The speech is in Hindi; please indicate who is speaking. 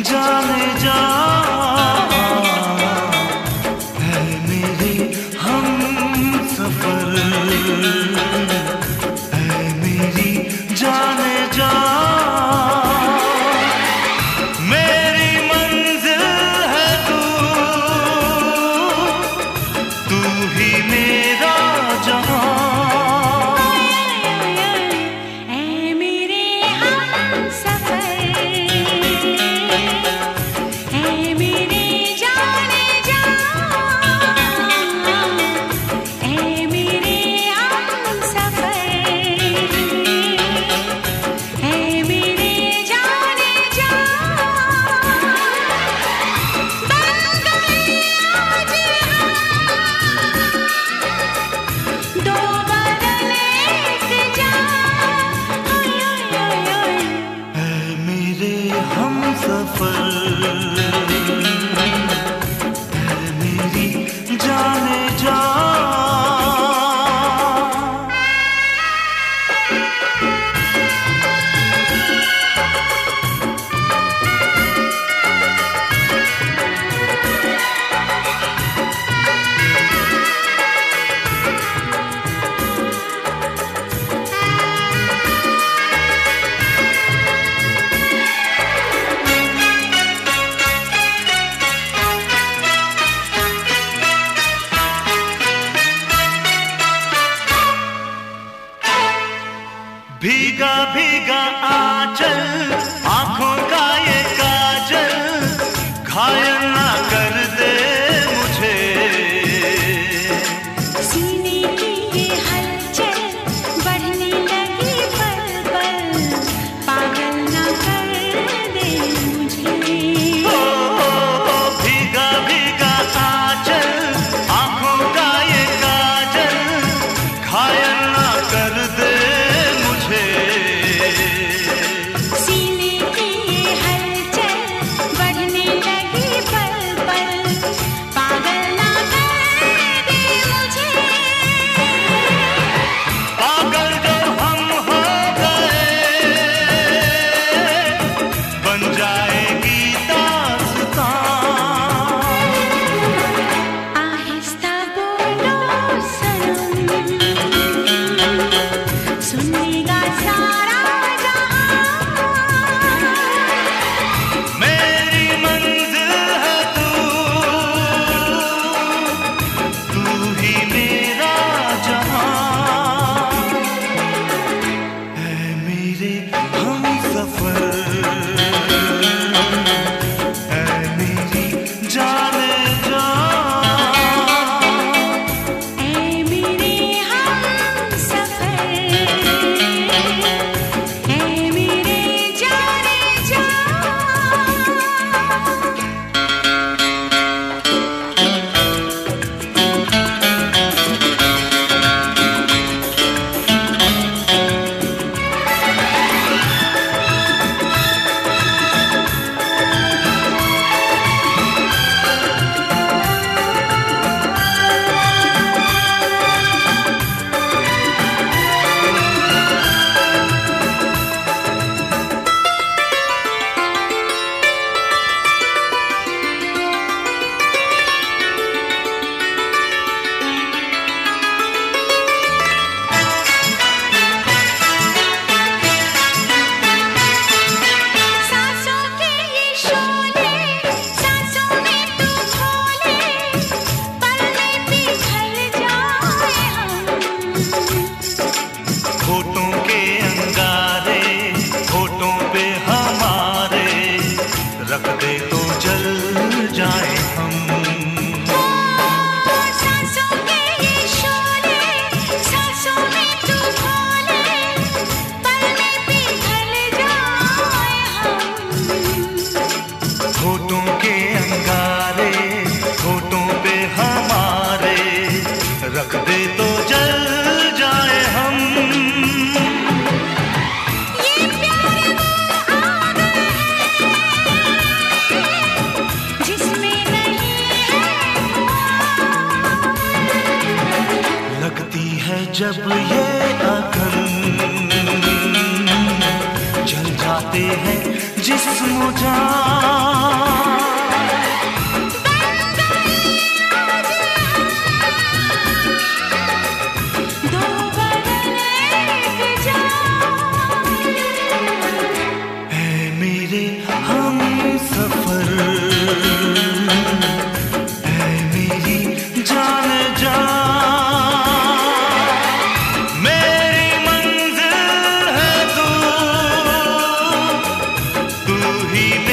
Speaker 1: जाने जा है मेरे हम सफर, है मेरी जाने जा मेरी मंजिल है तू, तू ही मेरा जहां। भीगा भीगा आंचल आंखों का ये काजल, घायल ना कर दे मुझे।
Speaker 2: सीने की ये हलचल बढ़ने लगी पल पल, पागल ना कर दे मुझे।
Speaker 1: भीगा भीगा आंचल आंखों का ये काजल, घायल ना कर दे
Speaker 2: सीने की ये हलचल बढ़ने लगी पल पल, पागल ना कर दे मुझे।
Speaker 1: पागल जो हम हो गए, बन जाएगी दास्तां।
Speaker 2: आहिस्ता बोलो सनम, सुनेगा सारा
Speaker 1: रख दे तो जल जाए हम।
Speaker 2: सांसों के ये शोले, सांसों में तू खोले, पल में पिघल जाए हम।
Speaker 1: होठों के अंगारे, होठों पे हमारे, रख दे तो जल जाए हम। जब ये अखन जल जाते हैं जिस्म जान, मेरे हम सफर है मेरी जान जा, मेरी मंजिल है तू, तू ही